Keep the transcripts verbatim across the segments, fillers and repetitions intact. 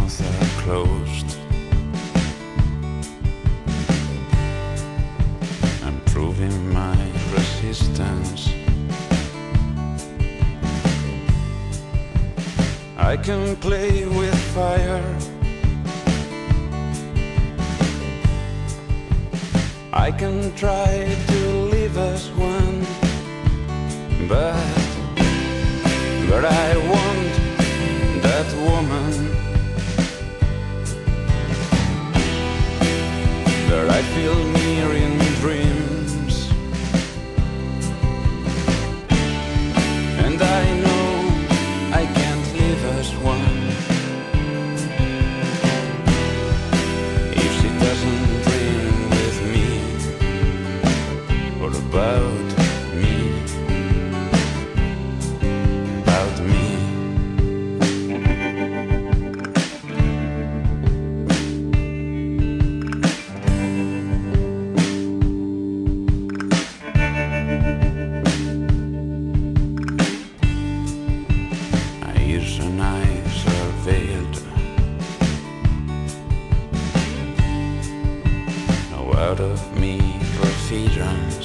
mouth are closed. I'm proving my resistance. I can play with fire. I can try to leave us one, but but I want that woman that I feel near in dreams, and I know I can't leave us one if she doesn't dream with me or about me, about me. Ears and eyes are veiled. No out of me professions.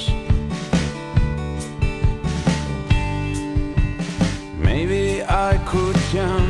Maybe I could jump